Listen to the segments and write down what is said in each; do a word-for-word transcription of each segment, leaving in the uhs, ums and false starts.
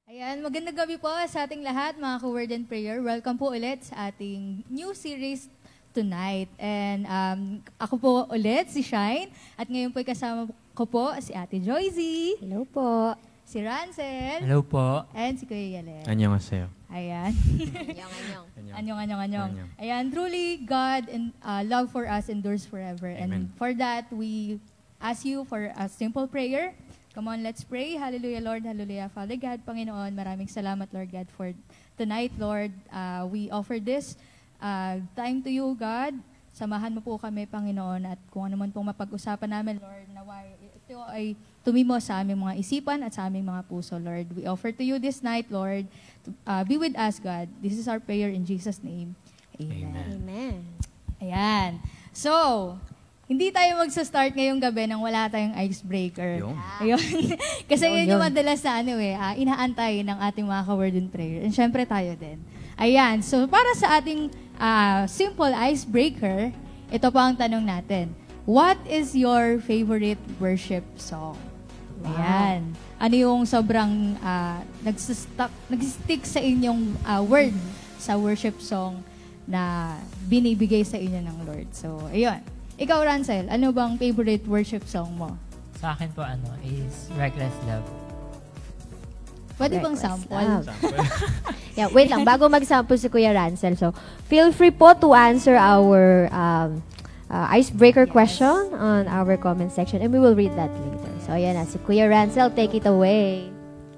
Ayan, magandang gabi po sa ating lahat, mga ka-Word and Prayer. Welcome po ulit sa ating new series tonight. And um, ako po ulit, si Shine. At ngayon po kasama ko po si Ate Joyzy. Hello po. Si Rancel. Hello po. And si Kuya Yalen. Annyeonghaseyo. Ayan. Anyong, anyong. Anyong, anyong, anyong. Anyong. Ayan, truly, God and uh, love for us endures forever. And Amen. for that, we ask you for a simple prayer. Come on, let's pray. Hallelujah, Lord. Hallelujah. Father God, Panginoon, maraming salamat, Lord God, for tonight, Lord. Uh, we offer this uh, time to you, God. Samahan mo po kami, Panginoon, at kung ano man pong mapag-usapan namin, Lord, naway ito ay tumimo sa aming mga isipan at sa aming mga puso, Lord. We offer to you this night, Lord. To, uh, be with us, God. This is our prayer in Jesus' name. Amen. Amen. Amen. Ayan. So, hindi tayo magsa-start ngayong gabi nang wala tayong icebreaker. Yung? Ayun. Kasi Yun, yun yung yun. madalas na ano eh, ah, inaantay ng ating mga ka-word and prayer. And syempre tayo din. Ayan. So, para sa ating ah, simple icebreaker, ito po ang tanong natin. What is your favorite worship song? Ayan. Ano yung sobrang uh, nagsistuck, nagsistick sa inyong ah, word sa worship song na binibigay sa inyo ng Lord? So, ayun. Ikaw, Rancel, ano bang favorite worship song mo? Sa akin po ano is Reckless Love. Pwede bang Reckless sample? Love. Yeah, wait lang. Bago mag-sample si Kuya Rancel, so feel free po to answer our um, uh, icebreaker Yes. question on our comment section and we will read that later. So, ayan na. Si Kuya Rancel, take it away.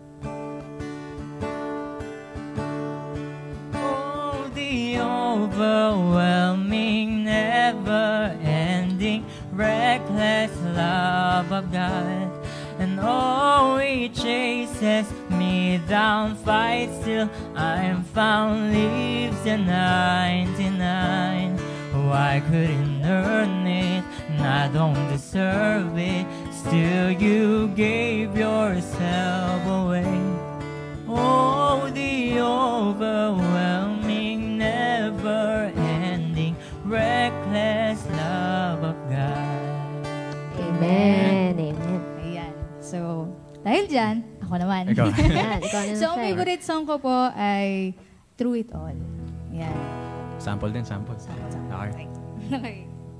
Oh, the overwhelming, never-ending, reckless love of God. And oh, He chases me down, fights till I'm found, leaves the ninety-nine. Oh, I couldn't earn it, and I don't deserve it. Still, you gave yourself away. Oh, the overwhelming, never-ending, reckless love of God. Amen. Amen. Ayan. So, dahil dyan, ako naman. Ikaw. Ayan, ikaw na So, ang na-share. favorite song ko po ay Through It All. Ayan. Sample din, sample. Okay. Okay. Okay.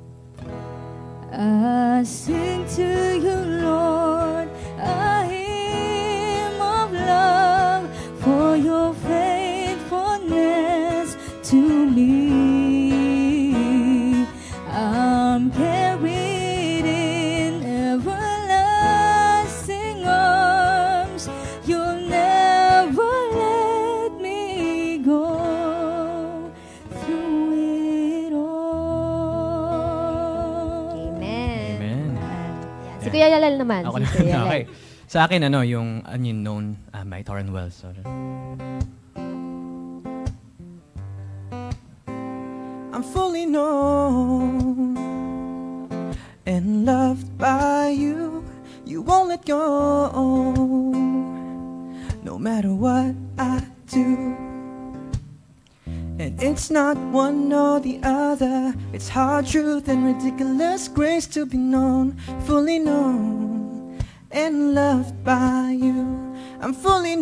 I sing to you, Lord, a hymn of love for your faithfulness to me. I'm carried in everlasting arms. You'll never let me go through it all. Amen. Amen. Ayan. Si Kuya Yalal naman. Ako si na. Kuya Yalal. Okay. Sa akin, ano, yung Unknown uh, by Torren Wells. So, I'm fully known and loved by you. You won't let go, no matter what I do. And it's not one or the other. It's hard truth and ridiculous grace to be known, fully known and loved by you. I'm fully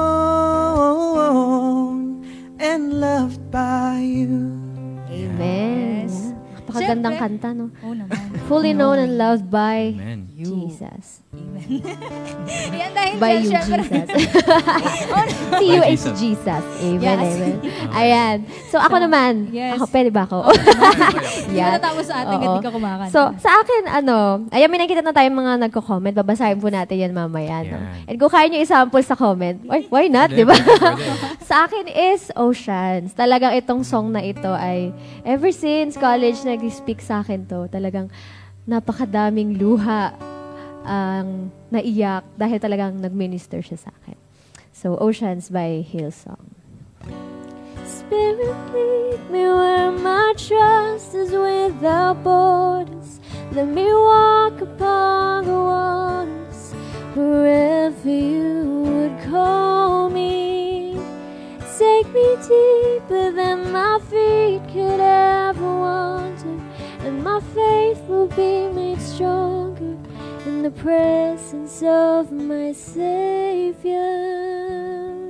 known and loved by you. Amen. Yes. Napakagandang Siyempre. kanta, no? Oo naman. Fully known and loved by Amen. Jesus. Amen. Ayan, dahil By dyan, you, syempre. Jesus. Oh, no. See you By is Jesus. Jesus. Amen, Yes. amen. Ayan. So, ako naman. Yes. Ako, pwede ba ako? Hindi mo Yan. natapos sa ating Oo. hindi ka kumakanta. So, sa akin, ano, ayan, may nakikita na tayong mga nagko-comment. Babasahin po natin yan mamaya. No? Yan. And kung kaya nyo i-sample sa comment, why, why not, Pwede, di ba? pwede, pwede. Sa akin is Oceans. Talagang itong song na ito ay, ever since college, nag-speak sa akin to. Talagang napakadaming luha ang naiyak dahil talagang nag-minister siya sa akin. So, Oceans by Hillsong. Spirit, lead me where my trust is without borders. Let me walk upon the waters wherever you would call me. Take me deeper than my feet could ever wander, and my faith will be made stronger in the presence of my Savior.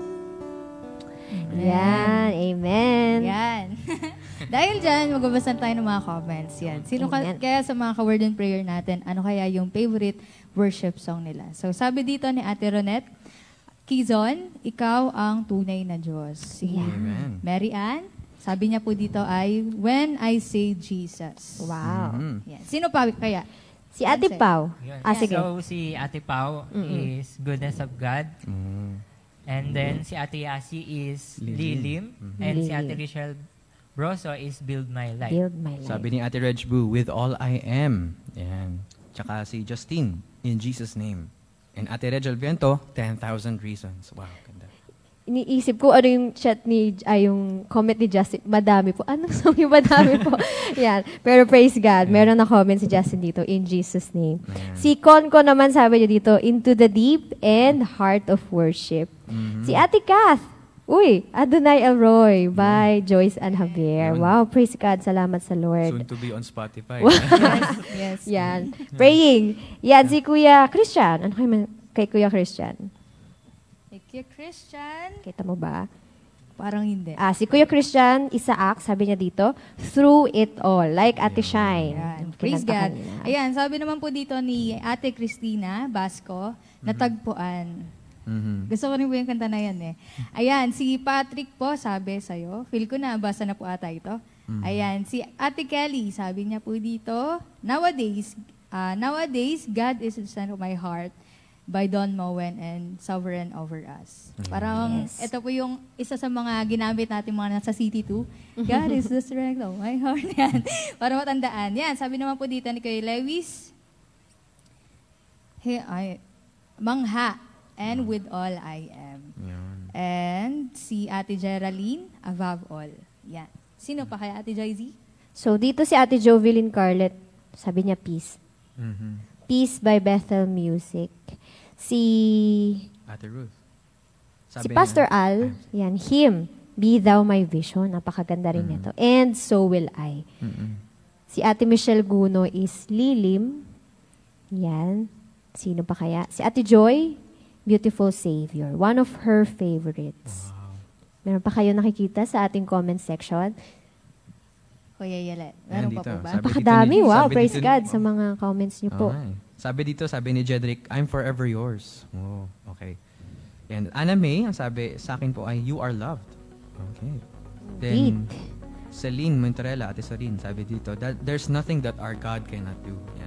Yan, amen. Yan. Dahil dyan, magbabasa tayo ng mga comments. Yan. Sino ka, Amen. kaya sa mga ka-word and prayer natin, ano kaya yung favorite worship song nila? So, sabi dito ni Ate Ronette, Kizon, ikaw ang tunay na Diyos. Si Amen. Mary Ann, sabi niya po dito ay, When I Say Jesus. Wow. Mhm. Yan. Sino pa kaya? Si Ate Answer. Pau. Yun. Ah, sige. So, si Ate Pau Mm-mm. is Goodness of God. Mm. And then, si Ate Yasi is Lilim. Lilim. And si Lilim. Ate Richelle Broso is Build My Life. Build my life. Sabi ni Ate Reg Boo, with all I am. Yan. Tsaka si Justine, in Jesus' name. And Ate Reg Alviento, ten thousand reasons. Wow, ganda. Iniisip ko ano yung chat ni, ay yung comment ni Justin. Madami po. Anong song yung madami po? Yan. Pero praise God. Meron na comment si Justin dito, in Jesus' name. Ayan. Si Conco naman sabi niya dito, into the deep and heart of worship. Mhm. Si Ate Kath, uy, Adonai Elroy by Joyce and Javier. Yun. Wow, praise God. Salamat sa Soon Lord. to be on Spotify. Yes. Yes. Yan. Praying. Yan, si Kuya Christian. Ano kay, man- kay Kuya Christian? Thank you, Christian. Kita mo ba? Parang hindi. Ah, si Kuya Christian Isaac, sabi niya dito, through it all, like Ate Shine. Ayan. Yung Praise kinanta God. kanina. Ayan, sabi naman po dito ni Ate Cristina Basco, natagpuan. Mhm. Gusto ko rin po yung kanta na yan eh. Ayan, si Patrick po, sabi sa'yo. Feel ko na, basa na po ata ito. Ayan, si Ate Kelly, sabi niya po dito, nowadays, uh, nowadays, God is the center of my heart by Don Moen and Sovereign Over Us. Parang, Yes. ito po yung isa sa mga ginamit natin mga nasa City two. God is the strength of my heart. Yan. Para matandaan. Yan, sabi naman po dito ni Kuya Lewis, He, ay, mangha, and with all I am. Yun. And si Ate Geraldine, above all. Yan. Sino pa kaya, Ate Joy Z? So, dito si Ate Jovelyn Carlet, sabi niya, peace. Mhm. Peace by Bethel Music. Si Ate Ruth. si Sabi Pastor niya- Al, yan, him, be thou my vision. Napakaganda rin nito. And so will I. Mhm. Si Ate Michelle Guno is Lilim. Yan. Sino pa kaya? Si Ate Joy, Beautiful Savior. One of her favorites. Meron pa kayo nakikita sa ating comment section? Kuya Yelet. Ayan Meron pa dito. po ba? Sabi Napakadami. dito ni- Wow, sabi praise dito ni- God sa mga comments niyo po. Okay. Sabi dito, sabi ni Jedrick, I'm forever yours. Oh, okay. And Anna May, ang sabi sa akin po ay, you are loved. Okay. Then, Indeed. Celine Monterella, Ate Celine, sabi dito, that there's nothing that our God cannot do. Yan.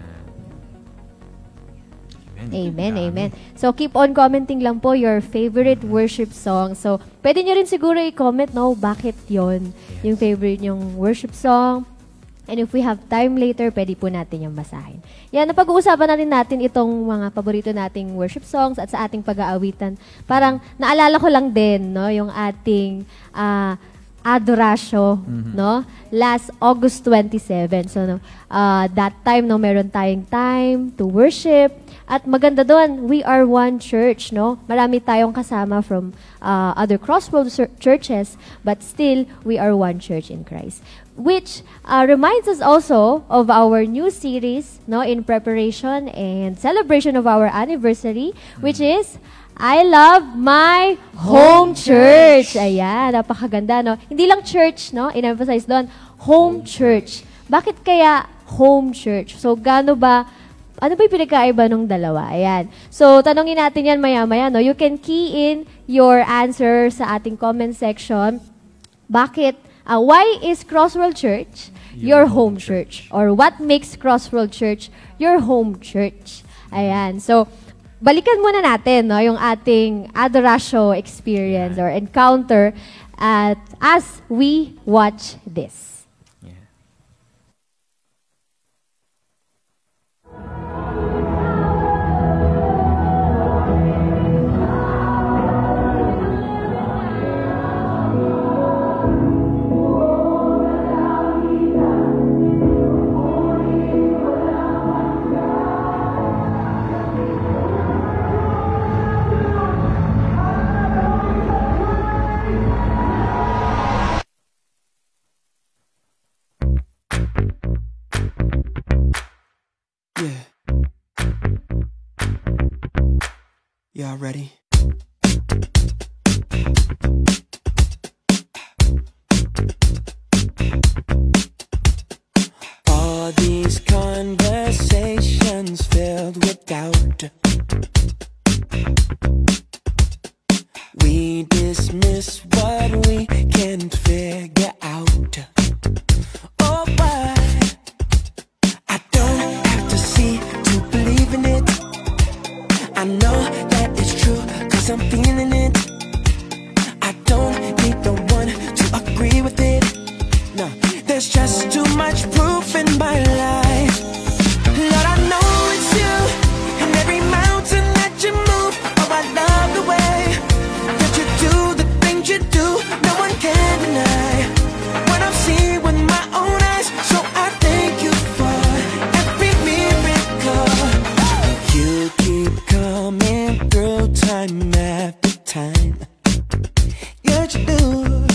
Amen, Dami. amen. So, keep on commenting lang po your favorite worship song. So, pwede nyo rin siguro i-comment, no, bakit yon yung favorite yung worship song. And if we have time later, pwede po natin yung basahin. Yan, napag-uusapan na rin natin itong mga paborito nating worship songs at sa ating pag-aawitan. Parang, naalala ko lang din, no, yung ating ah, adorasyo, no? Last August twenty-seven. So, no, uh, that time, no, meron tayong time to worship. At maganda doon, we are one church, no? Marami tayong kasama from uh, other Crossroads churches, but still, we are one church in Christ. Which uh, reminds us also of our new series, no, in preparation and celebration of our anniversary, which is I love my home church. Ayan, napakaganda, no? Hindi lang church, no? In-emphasize doon, home church. Bakit kaya home church? So, gaano ba, ano ba yung pinagkaiba ng dalawa? Ayan. So, tanongin natin yan maya-maya, no? You can key in your answer sa ating comment section. Bakit, uh, why is Crossroad Church your home church? Or what makes Crossroad Church your home church? Ayan. So, balikan muna natin, no, yung ating adorasyo experience or encounter at as we watch this. Yeah. Yeah. Y'all ready? we dismiss what we can't figure out. Oh, why? I don't have to see to believe in it. I know that it's true, cause I'm feeling it. I don't need no one to agree with it. No, there's just too much proof in my life. Lord, I know it's you, and every mountain that you move. Oh, I love the way that you do the things you do. No one can deny what I've seen with my own eyes. So I thank you for every miracle. You keep coming through time after time. Yeah, you do.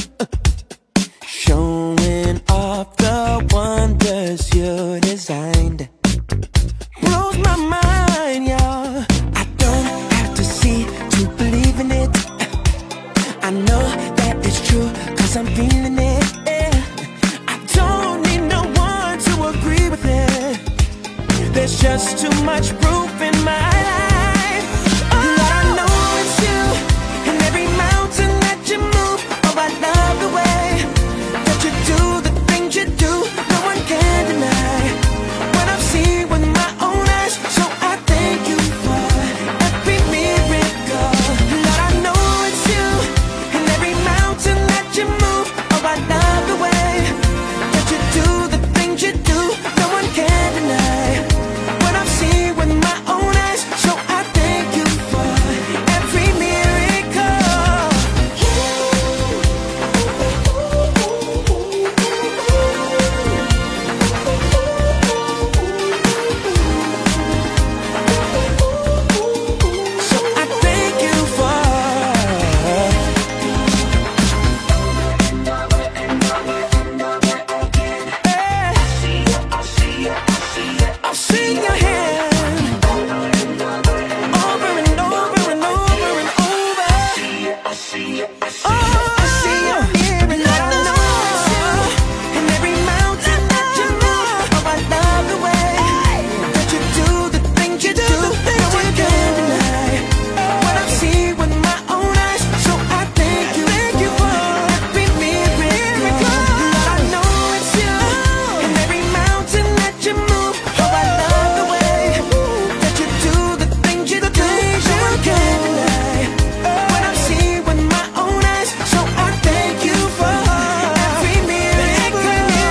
Showing off the wonders you designed. Blows my mind, y'all. I don't have to see to believe in it. I know that it's true, cause I'm feeling it. I don't need no one to agree with it. There's just too much proof in my life. Lord, I know it's you, and every mountain that you move. Oh, I love the way that you do the things you do. No one can deny what I've seen with my own eyes. So I thank you for every miracle. Lord, I know it's you, and every mountain that you move. Oh, I love the way that you do the things you do. No one can deny what I've seen with my own eyes. So I thank you for every miracle. So I thank you for. I've seen your hand over and over and over and over. Oh, I see your mirror, Lord, I know. And every mountain that you move. Oh, I love the way that you do the things you do. No one can deny what I've seen with my own eyes. So I thank you for every miracle. Lord, I know it's you, and every mountain that you move. Oh, I love the way that you do the things you do. No one can deny what I've seen with my own eyes. So I thank you for every miracle.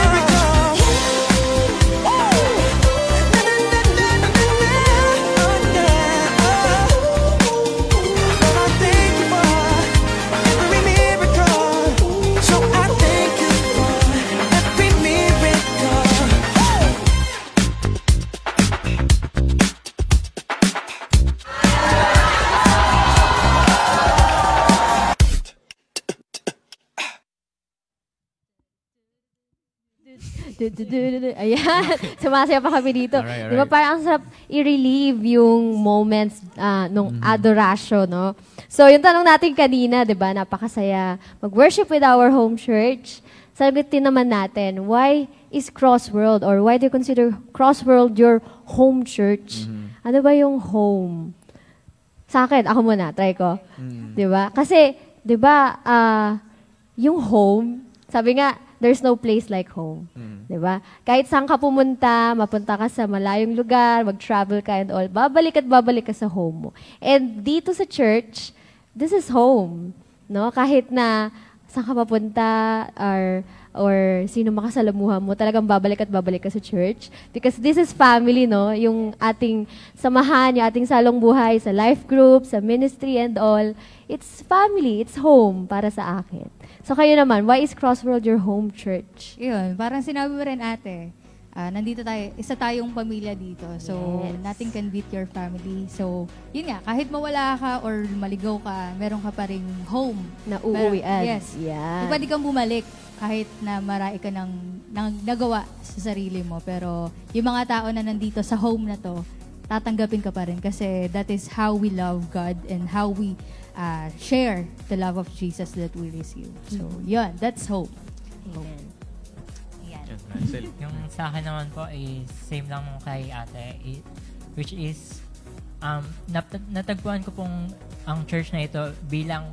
So I thank you for every miracle. Du-du-du-du-du. Ayan, sumasaya pa kami dito. Alright, Di ba alright. parang ang sarap i-relieve yung moments ah, nung Mm-hmm. adorasyon, no? So, yung tanong natin kanina, di ba, napakasaya mag-worship with our home church. Sagutin naman natin, why is Crossworld or why do you consider Crossworld your home church? Mm-hmm. Ano ba yung home? Sa akin, ako muna, try ko. Mm. Di ba? Kasi, di ba, ah, yung home, sabi nga, there's no place like home. Mm. Di ba? Kahit saan ka pumunta, mapunta ka sa malayong lugar, mag-travel ka and all, babalik at babalik ka sa home mo. And dito sa church, this is home. No? Kahit na saan ka papunta or or sino makasalamuha mo, talagang babalik at babalik ka sa church. Because this is family, no? Yung ating samahan, yung ating salong buhay sa life group, sa ministry and all. It's family, it's home para sa akin. So kayo naman, why is Crossworld your home church? Yun, parang sinabi mo rin ate, ah, nandito tayo, isa tayong pamilya dito. So, Yes. nothing can beat your family. So, yun nga, kahit mawala ka or maligaw ka, meron ka pa ring home. Na uuwian. Yes. Yeah. Pwede kang bumalik kahit na marami ka ng, ng nagawa sa sarili mo. Pero yung mga tao na nandito sa home na to, tatanggapin ka pa rin kasi that is how we love God and how we uh, share the love of Jesus that we receive. So, yun, that's hope. Amen. Yan. Yes, Marcel. Yung sa akin naman po is same lang nung kay ate, i- which is um, nat- natagpuan ko pong ang church na ito bilang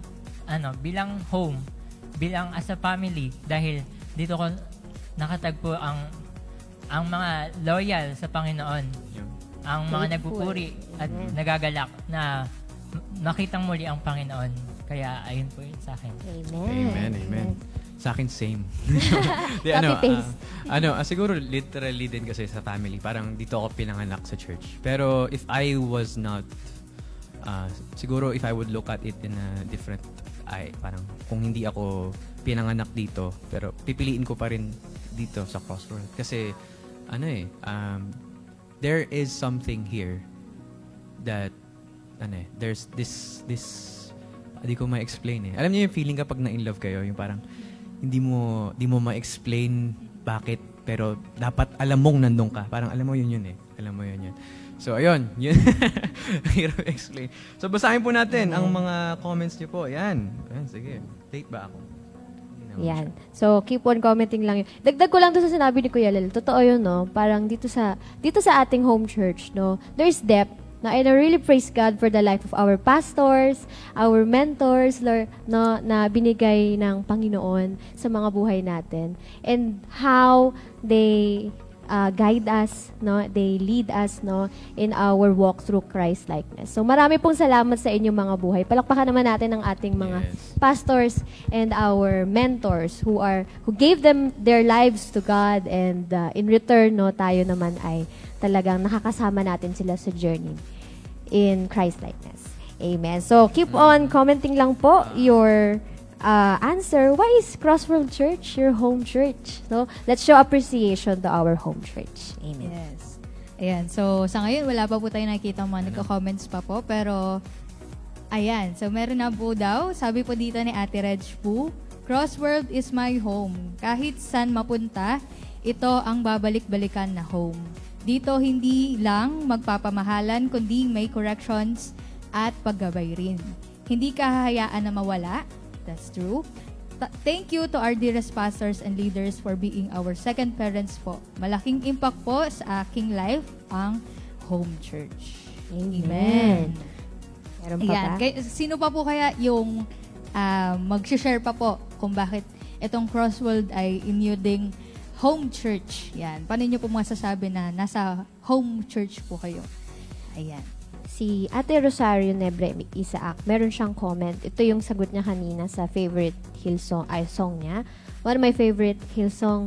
ano, bilang home, bilang as a family, dahil dito ko nakatagpo ang ang mga loyal sa Panginoon, Yun. ang mga Faithful. nagpupuri at Amen. nagagalak na makitang muli ang Panginoon. Kaya ayun po yun sa akin. Amen. Amen, amen. Sa akin, same. Di, Copy-paste. ah, ano, ah, siguro literally din kasi sa family. Parang dito ako pinanganak sa church. Pero if I was not, ah, siguro if I would look at it in a different eye, parang kung hindi ako pinanganak dito, pero pipiliin ko pa rin dito sa Crossroad. Kasi, ano eh, um, there is something here that, ano eh, there's this, this, hindi ko ma-explain eh. Alam niyo yung feeling kapag na-in love kayo, yung parang, hindi mo hindi mo ma-explain bakit, pero dapat alam mong nandun ka. Parang alam mo yun yun eh. Alam mo yun yun. So, ayun. Yun. Hirap explain. So, basahin po natin ang mga comments niyo po. Ayan. Ayan, sige. Late ba ako? Hindi naman Yan. siya. So, keep on commenting lang yun. Dagdag ko lang to sa sinabi ni Kuya Lel. Totoo yun, no? Parang dito sa dito sa ating home church, no? There's depth. No, and I really praise God for the life of our pastors, our mentors, Lord, no, na binigay ng Panginoon sa mga buhay natin. And how they uh, guide us, no? They lead us, no, in our walk through Christ likeness. So marami pong salamat sa inyong mga buhay. Palakpakan naman natin ang ating mga Yes. pastors and our mentors who are who gave them their lives to God, and uh, in return, no, tayo naman ay talagang nakakasama natin sila sa journey in Christ likeness. Amen. So keep on commenting lang po your uh, answer. Why is Crossworld Church your home church? So let's show appreciation to our home church. Amen. Yes. Ayan. So, sa ngayon, wala pa po tayo nakikita mga nagko-comments pa po. Pero, ayan. So, meron na po daw. Sabi po dito ni Ate Reg po, Crossworld is my home. Kahit saan mapunta, ito ang babalik-balikan na home. Dito, hindi lang magpapamahalan, kundi may corrections at paggabay rin. Hindi kahahayaan na mawala. That's true. Ta- Thank you to our dearest pastors and leaders for being our second parents po. Malaking impact po sa aking life ang home church. Amen. Meron pa Ayan. ba? Kay, sino pa po kaya yung uh, mag-share pa po kung bakit itong Crossworld ay inyo ding home church? Yan. Paano nyo po masasabi na nasa home church po kayo? Ayan. Si Ate Rosario Nebre Isaac, meron siyang comment. Ito yung sagot niya kanina sa favorite Hillsong, ay song niya. One of my favorite Hillsong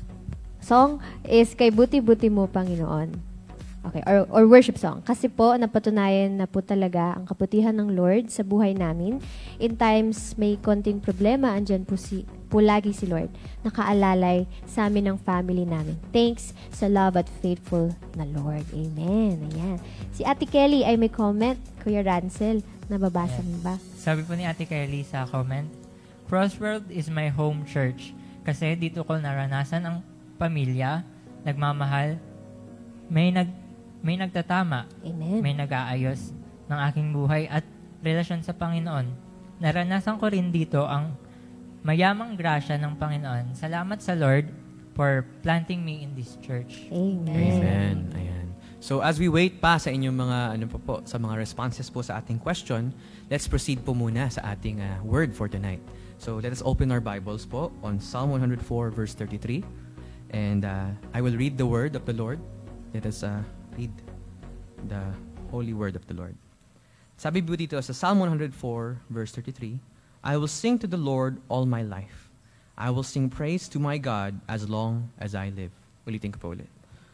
song is Kay Buti-Buti Mo, Panginoon. Okay, or, or worship song. Kasi po, napatunayan na po talaga ang kaputihan ng Lord sa buhay namin. In times may konting problema, andyan po, si, po lagi si Lord. Nakaalalay sa amin ng family namin. Thanks sa love at faithful na Lord. Amen. Ayan. Si Ate Kelly ay may comment. Kuya Ransel, nababasa mo ba? Sabi po ni Ate Kelly sa comment, Crossworld is my home church kasi dito ko naranasan ang pamilya, nagmamahal, may nag may nagtatama, Amen. may nag-aayos ng aking buhay at relasyon sa Panginoon. Naranasan ko rin dito ang mayamang grasya ng Panginoon. Salamat sa Lord for planting me in this church. Amen. Amen. Ayan. So as we wait pa sa inyong mga ano po po sa mga responses po sa ating question, let's proceed po muna sa ating uh, word for tonight. So let us open our Bibles po on Psalm one oh four verse thirty-three, and uh, I will read the word of the Lord. Let us uh, read the holy word of the Lord. Sabi po dito sa Psalm one oh four verse thirty-three, I will sing to the Lord all my life. I will sing praise to my God as long as I live. Ulitin ko po ulit.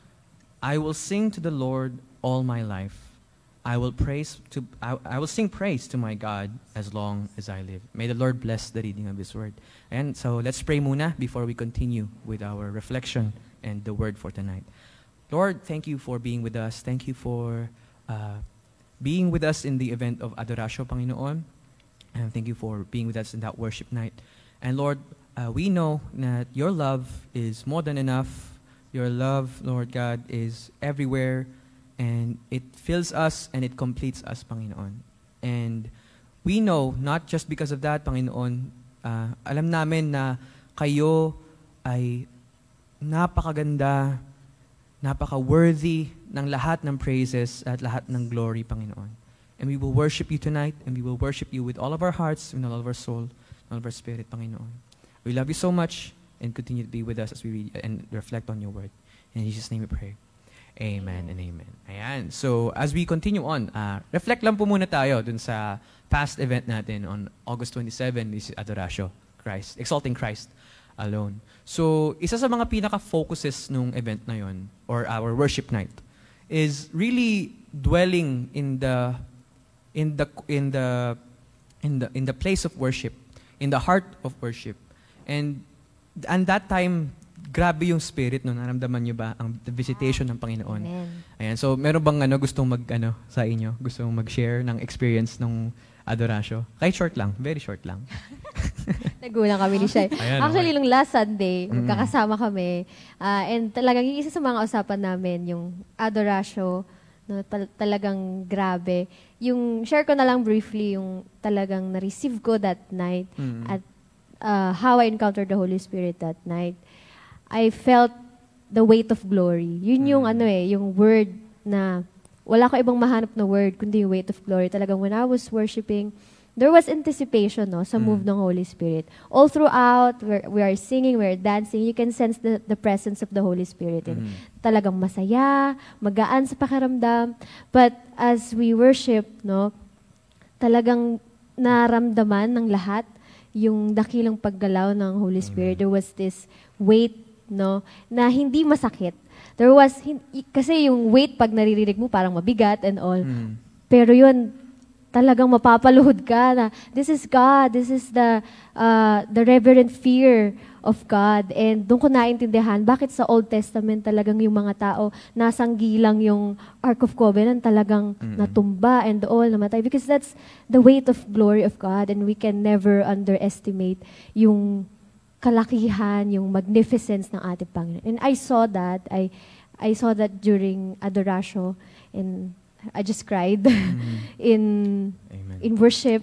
I will sing to the Lord all my life. I will praise to I, I will sing praise to my God as long as I live. May the Lord bless the reading of His word. And so let's pray muna before we continue with our reflection and the word for tonight. Lord, thank you for being with us. Thank you for uh, being with us in the event of Adorasyo, Panginoon. And thank you for being with us in that worship night. And Lord, uh, we know that your love is more than enough. Your love, Lord God, is everywhere. And it fills us and it completes us, Panginoon. And we know, not just because of that, Panginoon, uh, alam namin na kayo ay napakaganda, napaka-worthy ng lahat ng praises at lahat ng glory, Panginoon. And we will worship you tonight, and we will worship you with all of our hearts, with all of our soul, all of our spirit, Panginoon. We love you so much, and continue to be with us as we read and reflect on your word. In Jesus' name we pray. Amen and amen. Ayan. So, as we continue on, uh, reflect lang po muna tayo dun sa past event natin on August twenty-seventh, this is Adoratio, Christ, Exalting Christ alone. So, isa sa mga pinaka-focuses nung event na yon, or our worship night, is really dwelling in the in the in the in the in the place of worship, in the heart of worship. And and that time, grabe yung spirit no, naramdaman niyo ba ang the visitation ng Panginoon? Amen. Ayan, so meron bang ano gustong mag ano sa inyo? Gustong mag-share ng experience ng Adoratio? Kahit short lang, very short lang. Nagulang kami ni Shai. Ayan, Actually, okay. nung last Sunday, Mm. magkakasama kami. ah, and talagang yung isa sa mga usapan namin, yung Adoratio, no, tal- talagang grabe. Yung share ko na lang briefly yung talagang na-receive ko that night Mm. at uh, how I encountered the Holy Spirit that night. I felt the weight of glory. Yun yung Mm. ano eh, yung word na wala ko ibang mahanap na word kundi yung weight of glory. Talagang when I was worshiping, there was anticipation no, sa move Mm. ng Holy Spirit. All throughout, we're, we are singing, we're dancing, you can sense the, the presence of the Holy Spirit. And Mm. talagang masaya, magaan sa pakiramdam. But as we worship, no, talagang naramdaman ng lahat yung dakilang paggalaw ng Holy Spirit. There was this weight, no, na hindi masakit. There was, hin- i- kasi yung weight pag naririnig mo parang mabigat and all. Mm. Pero yun, talagang mapapaluhod ka na this is God, this is the uh, the reverent fear of God. And doon ko naintindihan bakit sa Old Testament talagang yung mga tao nasanggilang yung Ark of Covenant talagang Mm-mm. natumba and all namatay because that's the weight of glory of God and we can never underestimate yung kalakihan, yung magnificence ng ating Panginoon. And I saw that, I I saw that during Adoratio and I just cried in Amen. in worship,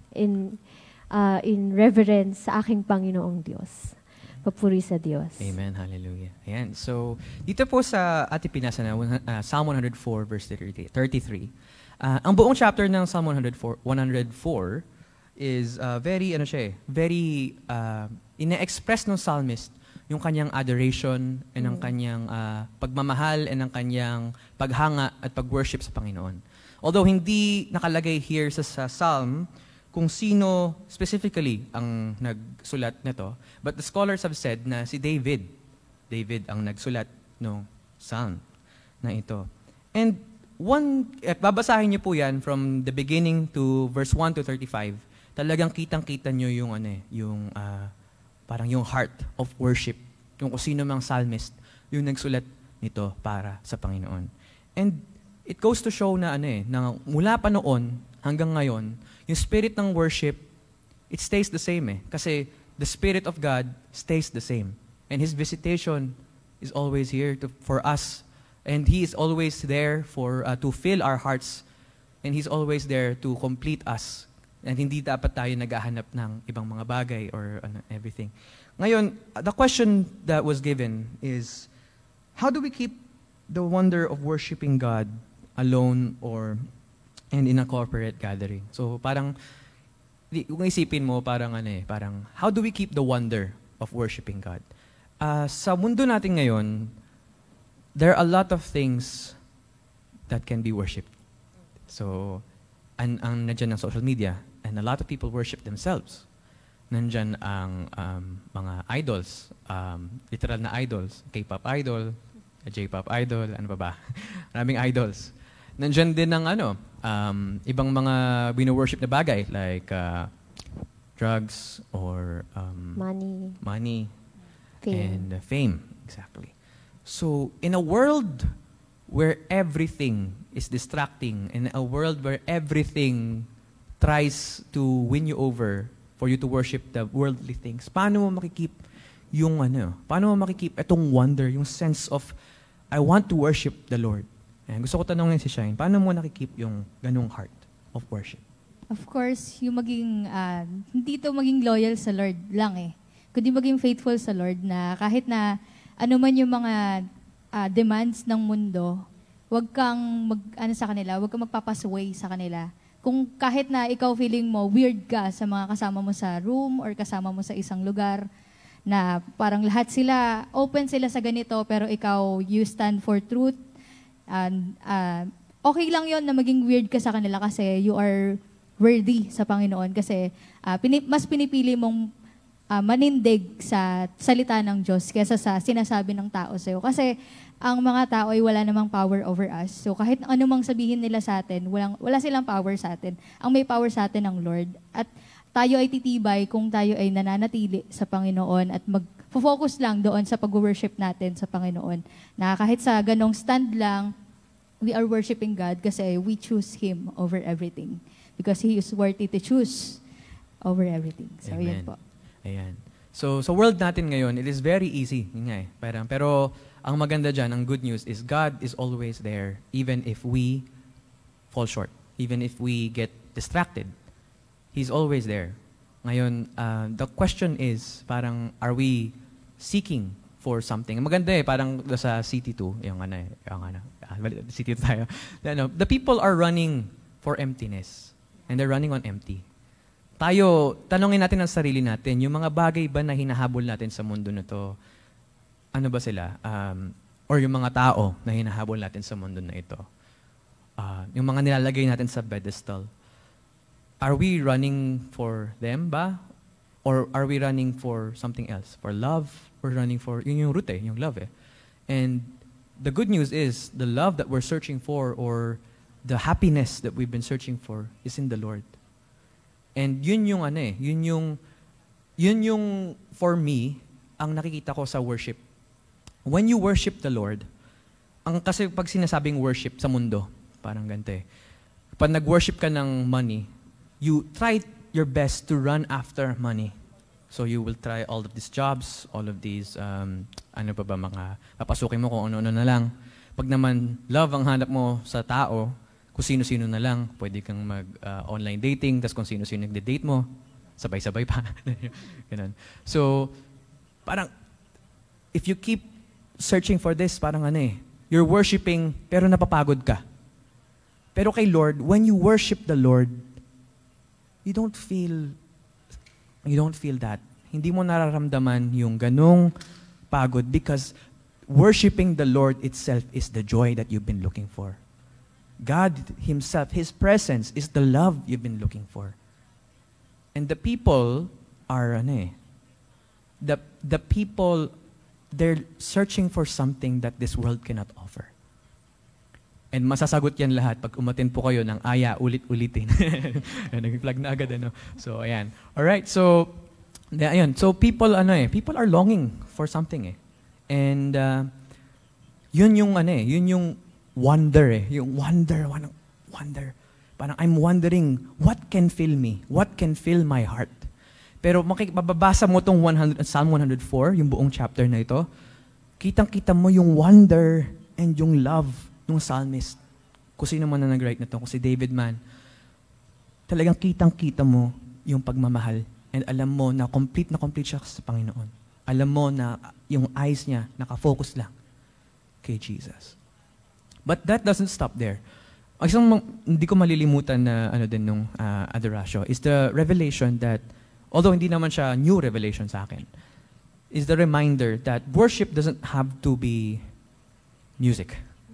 in uh, in reverence sa aking Panginoong Diyos. Papuri sa Diyos. Amen. Hallelujah. Ayan. So, dito po sa ating pinasa na uh, Psalm one oh four verse thirty-three. Uh, ang buong chapter ng Psalm one oh four is uh, very ano siya, eh, very uh, ina-express ng psalmist yung kanyang adoration and ang kanyang uh, pagmamahal and ang kanyang paghanga at pag-worship sa Panginoon. Although hindi nakalagay here sa, sa psalm kung sino specifically ang nagsulat nito, but the scholars have said na si David, David ang nagsulat ng psalm na ito. And one, at babasahin niyo po yan from the beginning to verse one to thirty-five, talagang kitang-kita niyo yung ano eh, yung uh, parang yung heart of worship, yung kung sino mang psalmist, yung nagsulat nito para sa Panginoon. And it goes to show na ano eh, na mula pa noon hanggang ngayon, yung spirit ng worship, it stays the same eh. Kasi the Spirit of God stays the same. And His visitation is always here to, for us. And He is always there for uh, to fill our hearts. And He's always there to complete us. And hindi dapat tayo naghahanap ng ibang mga bagay or ano, everything. Ngayon, the question that was given is, how do we keep the wonder of worshiping God alone or and in a corporate gathering? So parang, di, kung isipin mo, parang ano eh, parang, how do we keep the wonder of worshiping God? Uh, sa mundo natin ngayon, there are a lot of things that can be worshipped. So, ang, ang nandiyan ng social media, and a lot of people worship themselves. Nandyan ang um, mga idols, um, literal na idols, K-pop idol, J-pop idol, ano pa ba? Maraming idols. Nandyan din ang ano, um, ibang mga bino-worship na bagay, like uh, drugs or um, Money, money fame. and uh, fame. Exactly. So, in a world where everything is distracting, in a world where everything tries to win you over for you to worship the worldly things, paano mo makikip yung ano, paano mo makikip itong wonder, yung sense of, I want to worship the Lord? Ayan, gusto ko tanongin si Shine, paano mo nakikip yung ganung heart of worship? Of course, yung maging, ah, hindi ito maging loyal sa Lord lang eh. Kundi maging faithful sa Lord na kahit na ano man yung mga ah, demands ng mundo, wag kang mag, ano sa kanila, wag kang magpapasway sa kanila. kung kahit na ikaw feeling mo weird ka sa mga kasama mo sa room or kasama mo sa isang lugar, na parang lahat sila, open sila sa ganito, pero ikaw, you stand for truth. And uh, okay lang yon na maging weird ka sa kanila kasi you are worthy sa Panginoon. Kasi uh, pinip- mas pinipili mong uh, manindig sa salita ng Diyos kaysa sa sinasabi ng tao sa'yo. Kasi ang mga tao ay wala namang power over us. So kahit ano mang sabihin nila sa atin, walang, wala silang power sa atin. Ang may power sa atin ang Lord. At tayo ay titibay kung tayo ay nananatili sa Panginoon at mag-focus lang doon sa pag-worship natin sa Panginoon. Na kahit sa ganong stand lang, we are worshiping God kasi we choose Him over everything. Because He is worthy to choose over everything. So, Amen. yan po. Ayan. So, sa world natin ngayon, it is very easy. Yun nga eh. Parang, pero, ang maganda dyan, ang good news is God is always there even if we fall short. Even if we get distracted. He's always there. Ngayon, uh, the question is, parang, are we seeking for something? Ang maganda eh, parang sa C T two, yung ano eh, yung ano, ah, C T two tayo. Ano, the people are running for emptiness. And they're running on empty. Tayo, tanongin natin ang sarili natin, yung mga bagay ba na hinahabol natin sa mundo na to, ano ba sila? Um, or yung mga tao na hinahabol natin sa mundo na ito. Uh, yung mga nilalagay natin sa pedestal. Are we running for them ba? Or are we running for something else? For love? Or running for, yun yung root eh, yung love eh. And the good news is, the love that we're searching for or the happiness that we've been searching for is in the Lord. And yun yung ano eh, yun yung, yun yung for me, ang nakikita ko sa worship. When you worship the Lord, ang kasi pag sinasabing worship sa mundo, parang ganito eh. Pag nag-worship ka ng money, you try your best to run after money. So you will try all of these jobs, all of these, um, ano pa ba, mga papasukin mo kung ano-ano na lang. Pag naman love ang hanap mo sa tao, kung sino-sino na lang, pwede kang mag-online uh, dating, tas kung sino-sino nagde-date mo, sabay-sabay pa. Ganun. So, parang, if you keep searching for this, parang ano eh, you're worshiping, pero napapagod ka. Pero kay Lord, when you worship the Lord, you don't feel, you don't feel that. Hindi mo nararamdaman yung ganong pagod because worshiping the Lord itself is the joy that you've been looking for. God Himself, His presence is the love you've been looking for. And the people are, ano eh, the, the people, they're searching for something that this world cannot offer. And masasagot yan lahat pag umatin po kayo ng aya, ulit-ulitin. Nag-plug na agad, ano? So, ayan. Alright, so, ayan. So, people, ano eh, people are longing for something eh. And, uh, yun yung, ano eh, yun yung wonder eh. Yung wonder, wonder. Parang I'm wondering, what can fill me? What can fill my heart? Pero mababasa mo itong Psalm one oh four, yung buong chapter na ito, kitang-kita mo yung wonder and yung love ng psalmist. Kung sino man na nag-write na ito, kung si David man, talagang kitang-kita mo yung pagmamahal. And alam mo na complete na complete siya sa Panginoon. Alam mo na yung eyes niya, nakafocus lang kay Jesus. But that doesn't stop there. Ang isang hindi ko malilimutan na ano din nung uh, adorasyo is the revelation that, although hindi naman siya new revelation sa akin, is the reminder that worship doesn't have to be music.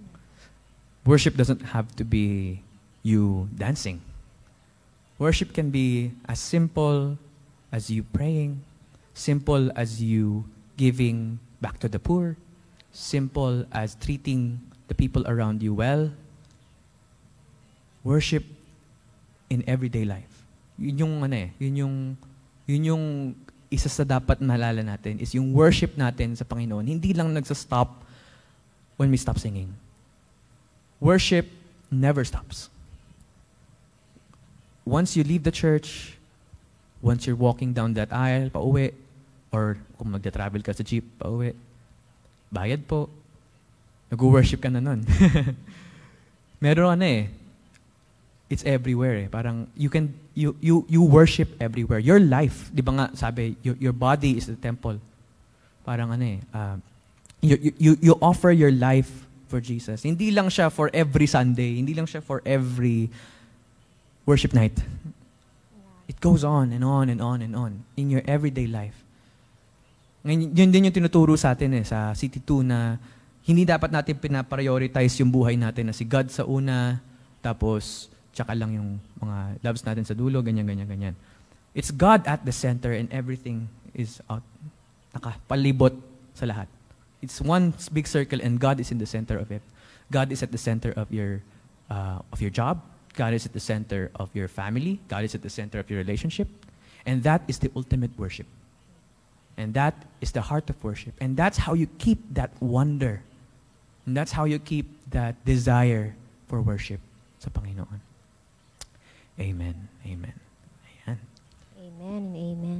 Worship doesn't have to be you dancing. Worship can be as simple as you praying, simple as you giving back to the poor, simple as treating the people around you well. Worship in everyday life. Yun yung ano eh, yun yung yun yung isa sa dapat malala natin is yung worship natin sa Panginoon. Hindi lang nagsa-stop when we stop singing. Worship never stops. Once you leave the church, once you're walking down that aisle, pauwi, or kung magta-travel ka sa jeep, pauwi, bayad po, nag-worship ka na nun. Meron ano eh, it's everywhere eh. Parang you can, you, you, you worship everywhere. Your life, di ba nga sabi, your, your body is the temple. Parang ano eh, uh, you, you, you offer your life for Jesus. Hindi lang siya for every Sunday, hindi lang siya for every worship night. It goes on and on and on and on in your everyday life. Ngayon, yun din yung tinuturo sa atin eh, sa C T two na hindi dapat natin pinaprioritize yung buhay natin na si God sa una, tapos tsaka lang yung mga loves natin sa dulo, ganyan, ganyan, ganyan. It's God at the center and everything is out, nakapalibot sa lahat. It's one big circle and God is in the center of it. God is at the center of your uh, of your job. God is at the center of your family. God is at the center of your relationship. And that is the ultimate worship. And that is the heart of worship. And that's how you keep that wonder. And that's how you keep that desire for worship sa Panginoon. Amen. Amen. Ayan. Amen and amen.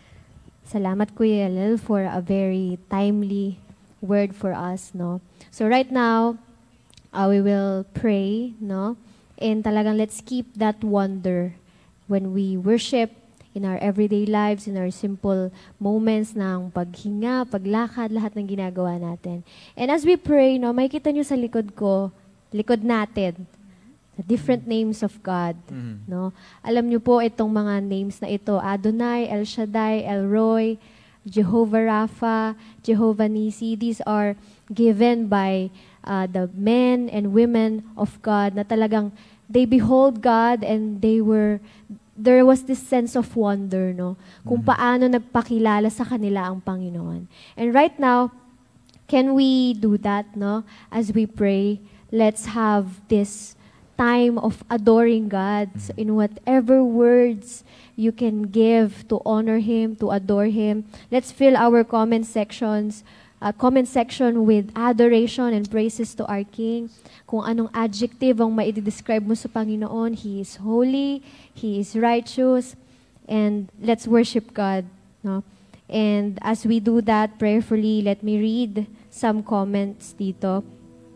Salamat, Kuya Lil, for a very timely word for us, no? So right now, uh, we will pray, no? And talagang let's keep that wonder when we worship in our everyday lives, in our simple moments ng paghinga, paglakad, lahat ng ginagawa natin. And as we pray, no, makikita nyo sa likod ko, likod natin, the different names of God. Mhm. No? Alam nyo po itong mga names na ito, Adonai, El Shaddai, El Roy, Jehovah Rapha, Jehovah Nisi. These are given by uh, the men and women of God na talagang they behold God and they were, there was this sense of wonder, no? Kung Mhm. paano nagpakilala sa kanila ang Panginoon. And right now, can we do that, no? As we pray, let's have this time of adoring God. So in whatever words you can give to honor Him, to adore Him, let's fill our comment sections, uh, comment section with adoration and praises to our King. Kung anong adjective ang maidescribe mo sa Panginoon, He is holy, He is righteous, and let's worship God. No? And as we do that prayerfully, let me read some comments dito.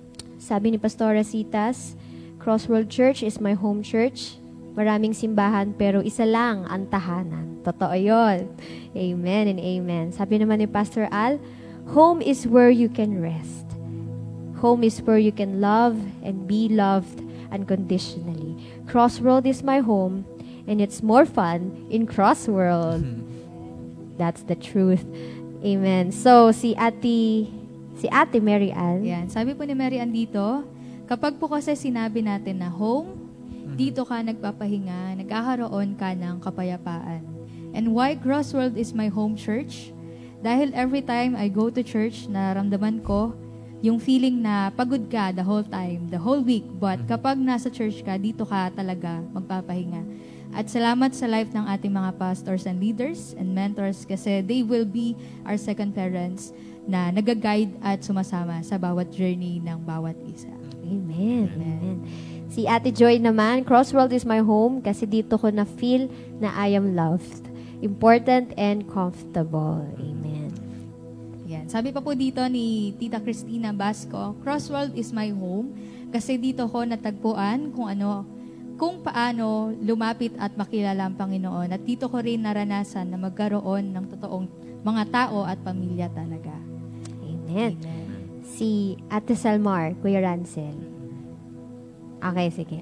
Sabi ni Pastora Citas, Crossworld Church is my home church. Maraming simbahan pero isa lang ang tahanan. Totoo yun. Amen and amen. Sabi naman ni Pastor Al, home is where you can rest. Home is where you can love and be loved unconditionally. Crossworld is my home and it's more fun in Crossworld. That's the truth. Amen. So, si Ate, si Ate Mary Ann. Yan. Sabi po ni Mary Ann dito, kapag po kasi sinabi natin na home, dito ka nagpapahinga, nagkakaroon ka ng kapayapaan. And why Crossworld is my home church? Dahil every time I go to church, naramdaman ko yung feeling na pagod ka the whole time, the whole week. But kapag nasa church ka, dito ka talaga magpapahinga. At salamat sa life ng ating mga pastors and leaders and mentors kasi they will be our second parents na nag-guide at sumasama sa bawat journey ng bawat isa. Amen. Amen. Si Ate Joy naman, Crossworld is my home kasi dito ko na-feel na I am loved, important, and comfortable. Amen. Yan. Sabi pa po dito ni Tita Cristina Basco, Crossworld is my home kasi dito ko natagpuan kung ano, kung paano lumapit at makilala ang Panginoon. At dito ko rin naranasan na magkaroon ng totoong mga tao at pamilya talaga. Amen. Amen. Si Ate Salmar, Kuya Ransel. Okay, sige.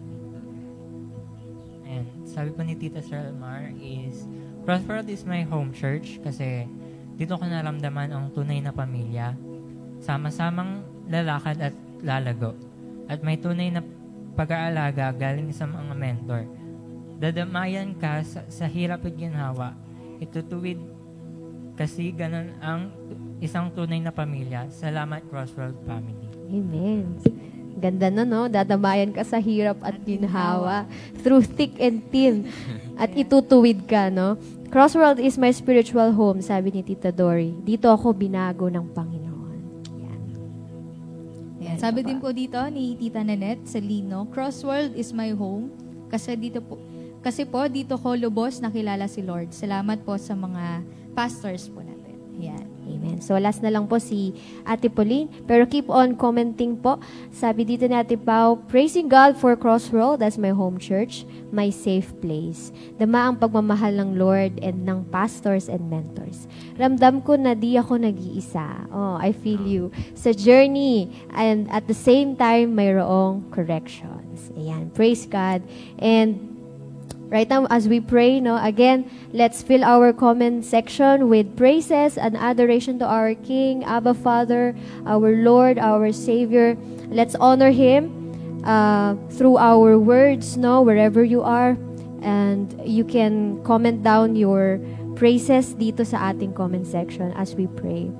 Ayan. Sabi po ni Tita Salmar is, Crossworld is my home church kasi dito ko naramdaman ang tunay na pamilya. Sama-samang lalakad at lalago. At may tunay na pag-aalaga galing sa mga mentor. Dadamayan ka sa, sa hirap at ginhawa. Itutuwid kasi ganun ang isang tunay na pamilya. Salamat, Crossworld Family. Amen. Ganda na, no? Dadamayan ka sa hirap at ginhawa. Through thick and thin. At itutuwid ka, no? Crossworld is my spiritual home, sabi ni Tita Dory. Dito ako binago ng Panginoon. Yan. Yan. Sabi din po dito ni Tita Nanette Celino, Crossworld is my home kasi dito po kasi po dito ko lubos nakilala si Lord. Salamat po sa mga pastors po natin. Yan. Amen. So, last na lang po si Ate Pauline. Pero keep on commenting po. Sabi dito ni Ate Pao, praising God for Crossroad as my home church, my safe place. Dama ang pagmamahal ng Lord and ng pastors and mentors. Ramdam ko na di ako nag-iisa. Oh, I feel you. Sa journey, and at the same time, mayroong corrections. Ayan. Praise God. And right now, as we pray, no, again, let's fill our comment section with praises and adoration to our King, Abba Father, our Lord, our Savior. Let's honor Him uh, through our words, no, wherever you are. And you can comment down your praises dito sa ating comment section as we pray.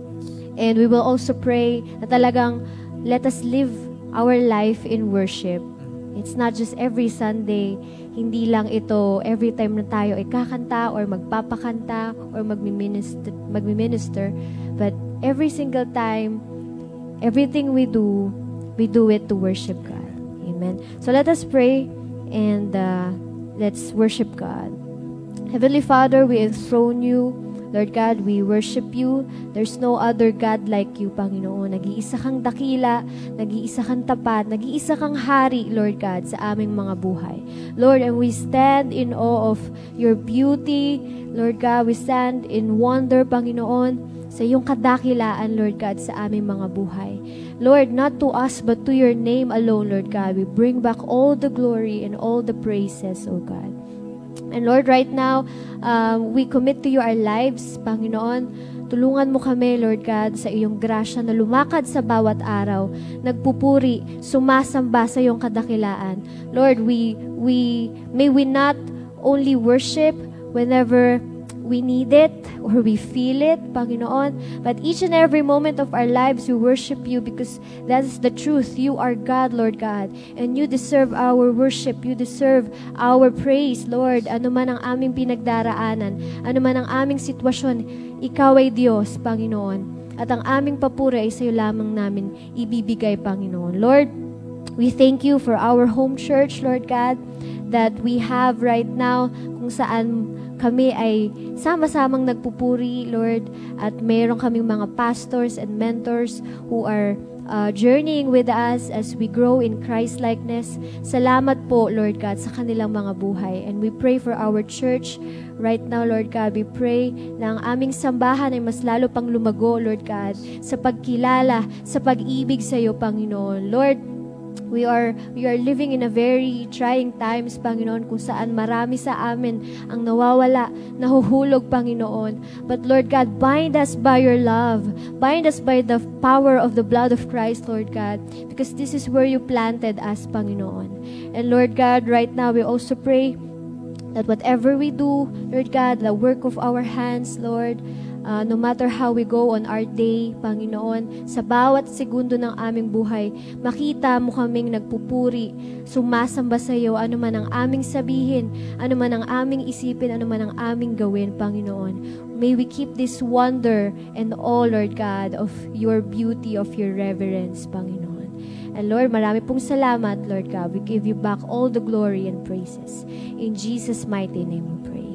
And we will also pray na talagang let us live our life in worship. It's not just every Sunday. Hindi lang ito every time na tayo ay kakanta or magpapakanta or magmi-minister, magmi-minister. But every single time, everything we do, we do it to worship God. Amen. So let us pray and uh, let's worship God. Heavenly Father, we enthrone you. Lord God, we worship you. There's no other God like you, Panginoon. Nag-iisa kang dakila, nag-iisa kang tapat, nag-iisa kang hari, Lord God, sa aming mga buhay. Lord, and we stand in awe of your beauty. Lord God, we stand in wonder, Panginoon, sa iyong kadakilaan, Lord God, sa aming mga buhay. Lord, not to us, but to your name alone, Lord God, we bring back all the glory and all the praises, O God. And Lord, right now, um, we commit to you our lives, Panginoon. Tulungan mo kami, Lord God, sa iyong grasya na lumakad sa bawat araw, nagpupuri, sumasamba sa iyong kadakilaan. Lord, we, we, may we not only worship whenever we need it or we feel it, Panginoon, but each and every moment of our lives, we worship you because that is the truth. You are God, Lord God, and you deserve our worship. You deserve our praise, Lord. Ano man ang aming pinagdaraanan, ano man ang aming sitwasyon, ikaw ay Diyos, Panginoon. At ang aming papuri ay sa iyo lamang namin ibibigay, Panginoon. Lord, we thank you for our home church, Lord God, that we have right now kung saan kami ay sama-samang nagpupuri, Lord, at mayroon kaming mga pastors and mentors who are uh, journeying with us as we grow in Christ-likeness. Salamat po, Lord God, sa kanilang mga buhay. And we pray for our church right now, Lord God. We pray na ang aming sambahan ay mas lalo pang lumago, Lord God, sa pagkilala, sa pag-ibig sa iyo, Panginoon. Lord, We are, we are living in a very trying times, Panginoon, kung saan marami sa amin ang nawawala, nahuhulog, Panginoon. But Lord God, bind us by your love. Bind us by the power of the blood of Christ, Lord God, because this is where you planted us, Panginoon. And Lord God, right now we also pray that whatever we do, Lord God, the work of our hands, Lord, Uh, no matter how we go on our day, Panginoon, sa bawat segundo ng aming buhay, makita mo kaming nagpupuri, sumasamba sa iyo, ano man ang aming sabihin, ano man ang aming isipin, ano man ang aming gawin, Panginoon. May we keep this wonder and awe, Lord God, of your beauty, of your reverence, Panginoon. And Lord, marami pong salamat, Lord God. We give you back all the glory and praises. In Jesus' mighty name we pray.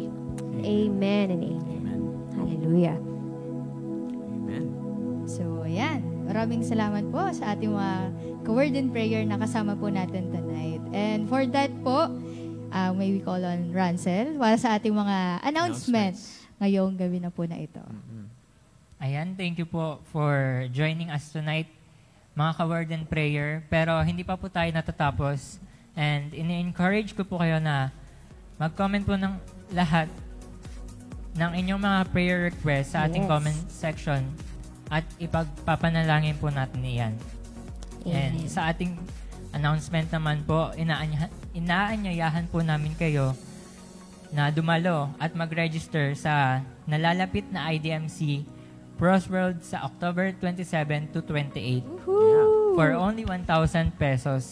Amen and amen. Hallelujah. Amen. So, ayan. Maraming salamat po sa ating mga ka-word and prayer na kasama po natin tonight. And for that po, uh, may we call on Ransel para sa ating mga announcements ngayong gabi na po na ito. Mm-hmm. Ayan, thank you po for joining us tonight, mga ka-word and prayer. Pero hindi pa po tayo natatapos. And ini-encourage ko po kayo na mag-comment po ng lahat ng inyong mga prayer requests sa ating Yes. comment section at ipagpapanalangin po natin iyan. And Amen. sa ating announcement naman po, inaanya, inaanyayahan po namin kayo na dumalo at mag-register sa nalalapit na I D M C Crossroads sa October twenty-seven to twenty-eight for only one thousand pesos.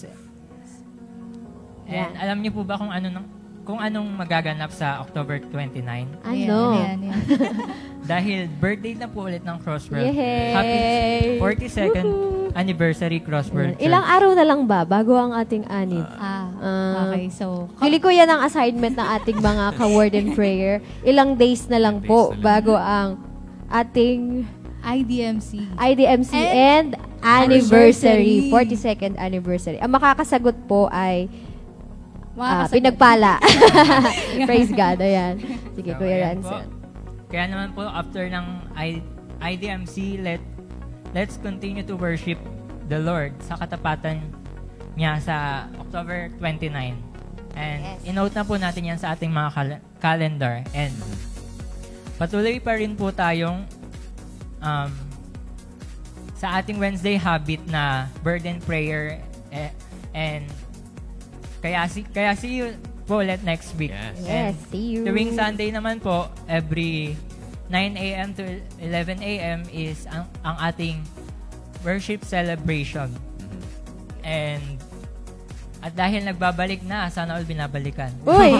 And Yeah. alam niyo po ba kung ano nang kung anong magaganap sa October twenty-nine? Ano? Ayan, ayan, ayan. Dahil birthday na po ulit ng Crossroads. Yay! Happy forty-second anniversary Crossroads. Ilang araw na lang ba bago ang ating anib? Ah, Ah. okay. So, Pili ko yan ang assignment ng ating mga ka-word and prayer. Ilang days na lang po Days na lang. bago ang ating I D M C. I D M C and, And anniversary, anniversary. forty-second anniversary. Ang makakasagot po ay ah, Makakasagot. pinagpala. Praise God. Ayan. Sige, So, Kuya ayan po. Ransom. Kaya naman po, after ng I- IDMC, let, let's continue to worship the Lord sa katapatan niya sa October twenty-ninth. And Yes. inote na po natin yan sa ating mga kal- calendar. And patuloy pa rin po tayong um, sa ating Wednesday habit na burden prayer eh, and kaya si kaya see you po ulit next week. Yes. Yes, And see you. tuwing Sunday naman po, every nine a.m. to eleven a.m. is ang, ang ating worship celebration. And at dahil nagbabalik na, sana all binabalikan. Uy!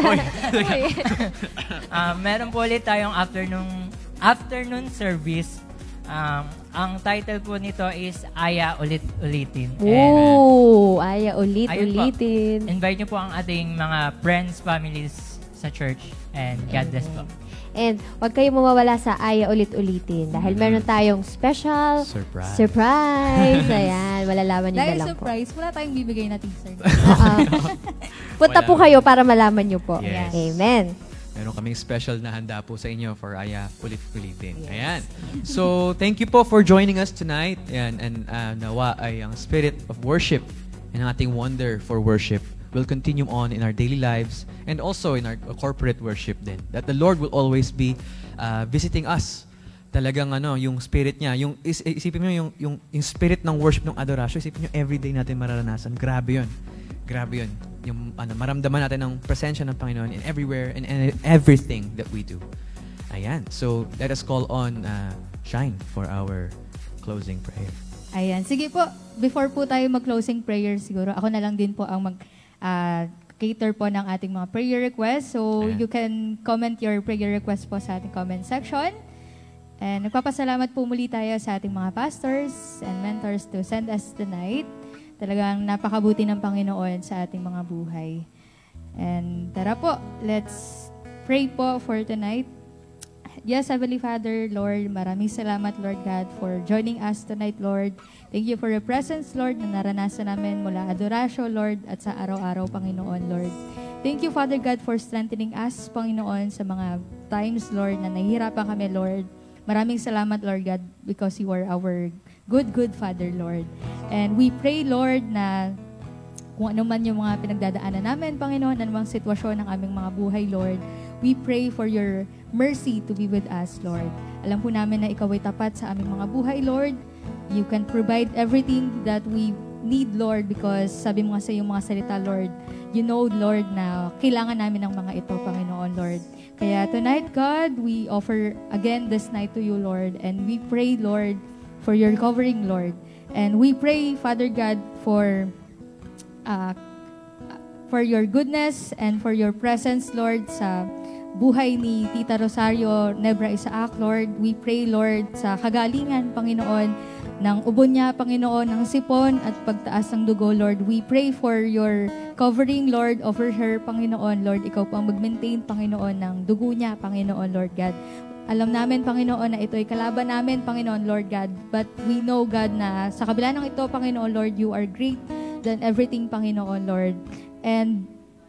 Ah, meron po ulit tayong afternoon afternoon service. Um, ang title po nito is Aya Ulit-Ulitin. And Oo! Aya, Ayun po. ulit-ulitin. invite niyo po ang ating mga friends, families sa church. And God bless po. And huwag kayong mawawala sa Aya ulit-ulitin dahil meron tayong special Surprise. surprise. Ayan, malalaman nyo na Dahil lang po. surprise, wala tayong bibigay na teaser. Ah, punta Wala. po kayo para malaman nyo po. Yes. Amen. Meron kaming special na handa po sa inyo for Aya Ulit-Ulitin. Ayan. So, thank you po for joining us tonight. Ayan, and uh, nawa ay ang spirit of worship and ang ating wonder for worship will continue on in our daily lives and also in our corporate worship din. That the Lord will always be uh, visiting us. Talagang ano, yung spirit niya, yung is, isipin mo yung, yung yung spirit ng worship ng adoration, isipin niyo everyday natin mararanasan. Grabe 'yun. Grabe 'yun. Yung ano, maramdaman natin ang presensya ng Panginoon in everywhere and, and everything that we do. Ayan. So, let us call on uh, Shine for our closing prayer. Ayan. Sige po, before po tayo mag-closing prayer, siguro ako na lang din po ang mag ah, cater po ng ating mga prayer requests. So, Ayan. you can comment your prayer request po sa ating comment section. And nagpapasalamat po muli tayo sa ating mga pastors and mentors to send us tonight. Talagang napakabuti ng Panginoon sa ating mga buhay. And tara po, let's pray po for tonight. Yes, Heavenly Father, Lord, maraming salamat, Lord God, for joining us tonight, Lord. Thank you for your presence, Lord, na naranasan namin mula adorasyon, Lord, at sa araw-araw, Panginoon, Lord. Thank you, Father God, for strengthening us, Panginoon, sa mga times, Lord, na nahihirapan kami, Lord. Maraming salamat, Lord God, because you are our good, good Father, Lord. And we pray, Lord, na kung ano man yung mga pinagdadaanan namin, Panginoon, anumang sitwasyon ng aming mga buhay, Lord, we pray for your mercy to be with us, Lord. Alam po namin na ikaw ay tapat sa aming mga buhay, Lord. You can provide everything that we need, Lord, because sabi mo nga sa iyong mga salita, Lord, you know, Lord, na kailangan namin ng mga ito, Panginoon, Lord. Kaya tonight, God, we offer again this night to you, Lord, and we pray, Lord, for your covering, Lord. And we pray, Father God, for uh, for your goodness and for your presence, Lord, sa buhay ni Tita Rosario Nebra Isaac, Lord. We pray, Lord, sa kagalingan, Panginoon, ng ubo niya, Panginoon, ng sipon at pagtaas ng dugo, Lord. We pray for your covering, Lord, over her, Panginoon, Lord. Ikaw po ang mag-maintain, Panginoon, ng dugo niya, Panginoon, Lord God. Alam namin, Panginoon, na ito ay kalaban namin, Panginoon, Lord God. But we know, God, na sa kabila ng ito, Panginoon, Lord, you are great than everything, Panginoon, Lord. And,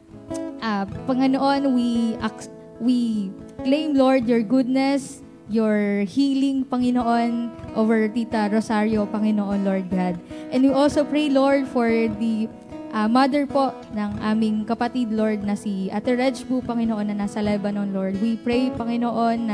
uh, Panginoon, we ac- we claim, Lord, your goodness, your healing, Panginoon, over Tita Rosario, Panginoon, Lord God. And we also pray, Lord, for the uh, mother po ng aming kapatid, Lord, na si Ate Reg po, Panginoon, na nasa Lebanon, Lord. We pray, Panginoon, na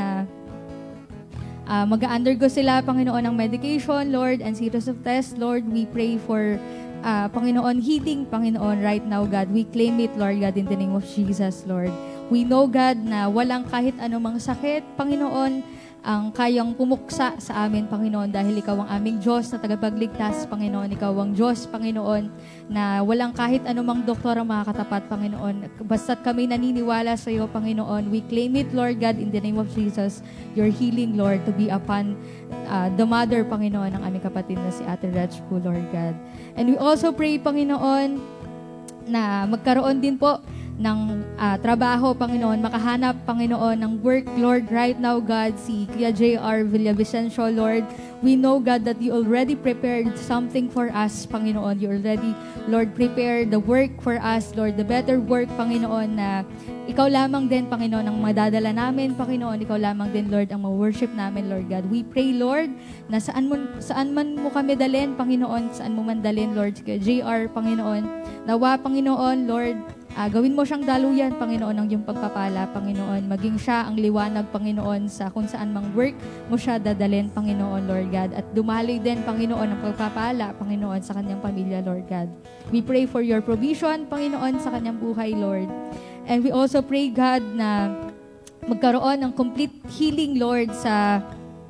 uh, mag-undergo sila, Panginoon, ng medication, Lord, and series of tests, Lord. We pray for uh, Panginoon, healing, Panginoon, right now, God. We claim it, Lord God, in the name of Jesus, Lord. We know, God, na walang kahit anumang sakit, Panginoon, ang kayang pumuksa sa amin, Panginoon, dahil ikaw ang aming Diyos na tagapagligtas, Panginoon. Ikaw ang Diyos, Panginoon, na walang kahit anumang doktor ang makakatapat, Panginoon. Basta't kami naniniwala sa iyo, Panginoon. We claim it, Lord God, in the name of Jesus, your healing, Lord, to be upon uh, the mother, Panginoon, ng aming kapatid na si Ate Reg po, Lord God. And we also pray, Panginoon, na magkaroon din po ng ah, trabaho, Panginoon, makahanap, Panginoon, ng work, Lord, right now, God, si Kuya J R Villavicencio, Lord. We know, God, that you already prepared something for us, Panginoon. You already, Lord, prepared the work for us, Lord, the better work, Panginoon, na ikaw lamang din, Panginoon, ang madadala namin, Panginoon. Ikaw lamang din, Lord, ang ma-worship namin, Lord God. We pray, Lord, na saan, mo, saan man mo kami dalhin, Panginoon, saan mo man dalhin, Lord, kay J R, Panginoon. Nawa, Panginoon, Lord, uh, gawin mo siyang daluyan, Panginoon, ng iyong pagpapala, Panginoon. Maging siya ang liwanag, Panginoon, sa kung saan mang work mo siya dadalhin, Panginoon, Lord God. At dumaloy din, Panginoon, ang pagpapala, Panginoon, sa kanyang pamilya, Lord God. We pray for your provision, Panginoon, sa kanyang buhay, Lord. And we also pray, God, na magkaroon ng complete healing, Lord, sa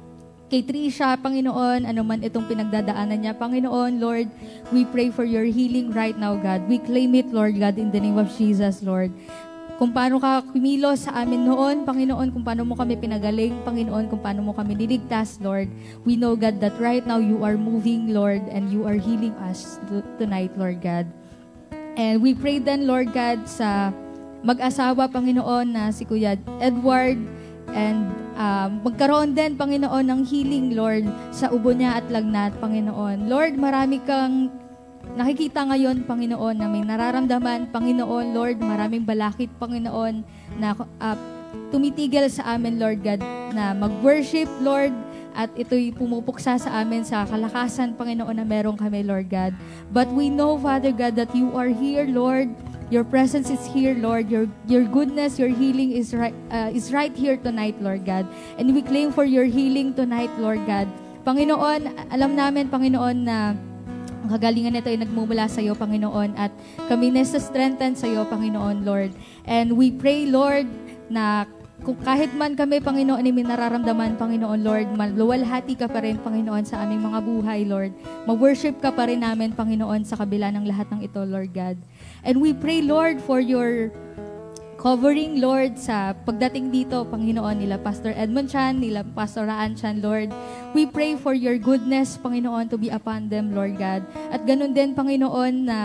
kay Trisha, Panginoon, ano man itong pinagdadaanan niya, Panginoon, Lord, we pray for your healing right now, God. We claim it, Lord God, in the name of Jesus, Lord. Kung paano ka kumilos sa amin noon, Panginoon, kung paano mo kami pinagaling, Panginoon, kung paano mo kami niligtas, Lord, we know, God, that right now you are moving, Lord, and you are healing us tonight, Lord God. And we pray then, Lord God, sa mag-asawa, Panginoon, na si Kuya Edward, and um, magkaroon din, Panginoon, ng healing, Lord, sa ubo niya at lagnat, Panginoon. Lord, marami kang nakikita ngayon, Panginoon, na may nararamdaman, Panginoon, Lord, maraming balakid, Panginoon, na uh, tumitigil sa amin, Lord God, na mag-worship, Lord, at ito'y pumupuksa sa amin sa kalakasan, Panginoon, na meron kami, Lord God. But we know, Father God, that you are here, Lord. Your presence is here, Lord. Your your goodness, your healing is right uh, is right here tonight, Lord God. And we claim for your healing tonight, Lord God. Panginoon, alam namin, Panginoon, na ang kagalingan nito ay nagmumula sa iyo, Panginoon, at kami nasa-strengthen sa iyo, Panginoon, Lord. And we pray, Lord, na kung kahit man kami, Panginoon, ay may nararamdaman, Panginoon, Lord, maluwalhati ka pa rin, Panginoon, sa aming mga buhay, Lord. Ma-worship ka pa rin namin, Panginoon, sa kabila ng lahat ng ito, Lord God. And we pray, Lord, for your covering, Lord, sa pagdating dito, Panginoon, nila Pastor Edmund Chan, nila Pastor Raan Chan, Lord. We pray for your goodness, Panginoon, to be upon them, Lord God. At ganun din, Panginoon, na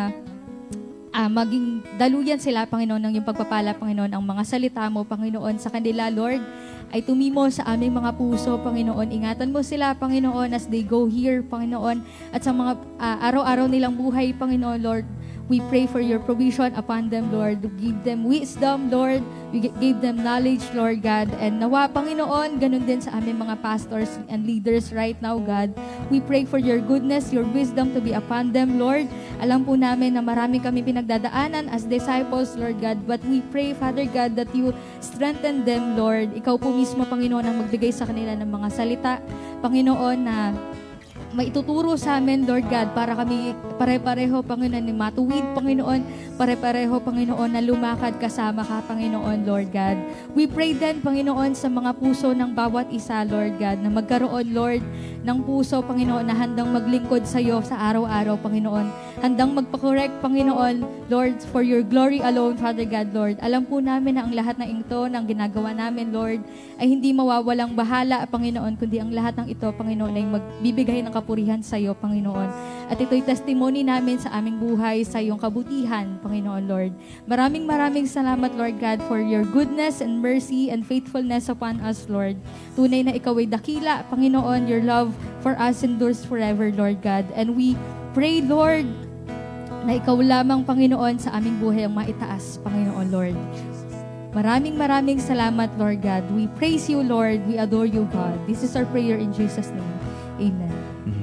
Ah, maging daluyan sila, Panginoon, ng iyong pagpapala, Panginoon, ang mga salita mo, Panginoon, sa kanila, Lord, ay tumimo sa aming mga puso, Panginoon. Ingatan mo sila, Panginoon, as they go here, Panginoon, at sa mga ah, araw-araw nilang buhay, Panginoon, Lord. We pray for your provision upon them, Lord. Give them wisdom, Lord. We give them knowledge, Lord God. And nawa, Panginoon, ganun din sa aming mga pastors and leaders right now, God. We pray for your goodness, your wisdom to be upon them, Lord. Alam po namin na marami kami pinagdadaanan as disciples, Lord God. But we pray, Father God, that you strengthen them, Lord. Ikaw po mismo, Panginoon, ang magbigay sa kanila ng mga salita, Panginoon, na maituturo sa amin, Lord God, para kami pare-pareho, Panginoon, ni matuwid, Panginoon, pare-pareho, Panginoon, na lumakad kasama ka, Panginoon, Lord God. We pray then, Panginoon, sa mga puso ng bawat isa, Lord God, na magkaroon, Lord, ng puso, Panginoon, na handang maglingkod sa iyo sa araw-araw, Panginoon. Handang magpakorek, Panginoon, Lord, for your glory alone, Father God, Lord. Alam po namin na ang lahat ng ito, ng ginagawa namin, Lord, ay hindi mawawalang bahala, Panginoon, kundi ang lahat ng ito, Panginoon, ay magbibigay ng kapurihan sa iyo, Panginoon. At ito'y testimony namin sa aming buhay, sa iyong kabutihan, Panginoon, Lord. Maraming maraming salamat, Lord God, for your goodness and mercy and faithfulness upon us, Lord. Tunay na ikaw ay dakila, Panginoon. Your love for us endures forever, Lord God. And we pray, Lord, na ikaw lamang, Panginoon, sa aming buhay ang maitaas, Panginoon, Lord. Maraming maraming salamat, Lord God. We praise you, Lord. We adore you, God. This is our prayer in Jesus' name. Amen.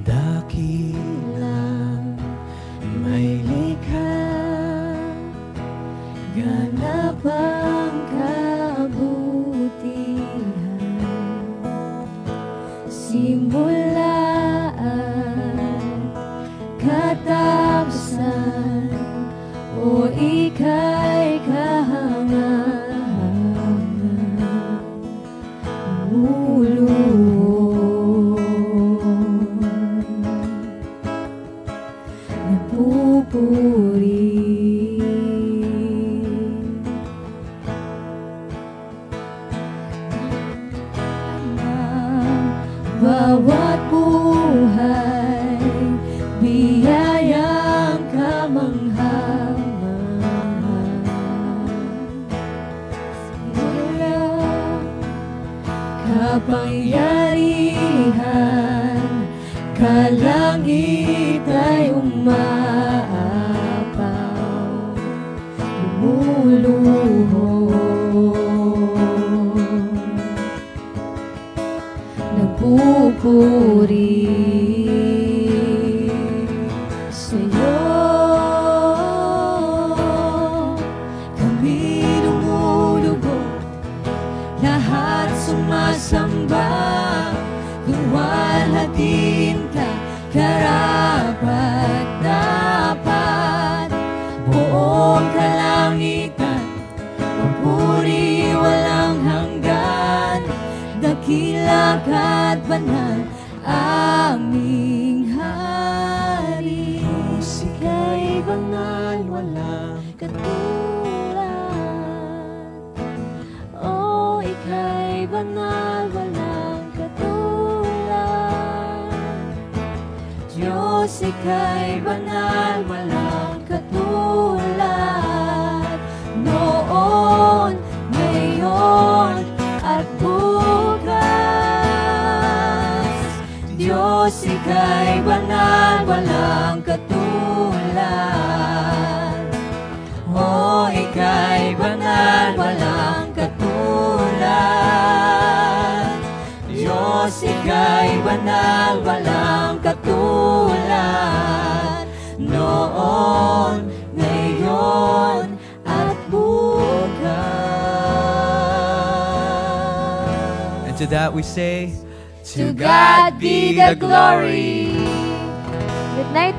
Dakilang may likha, ganap ang kabutihan, simula at katapusan, o ika'y kahangahangan, luluhod, napupuri. Bawat buhay, biyayang kamangha-mangha, kapangyarihan, kalangit ay umaapaw, lumuluhod, nagpupuri sa'yo. Kami lumulubog, lahat sumasamba, luwalhatin ka, karapat dapat, buong kalangitan, papuri walang hanggan, dakila ka't banal, aming hari. Diyos, ika'y banal, walang katulad. Oh, ika'y banal, walang katulad. Diyos, ika'y banal, walang katulad. Noon, ngayon, at bukas. Diyos, ika'y banal, walang katulad. Oh, ika'y banal, walang katulad. Diyos, ika'y banal, walang katulad. Noon, ngayon, at bukas. And to that we say, To God be the glory. Good night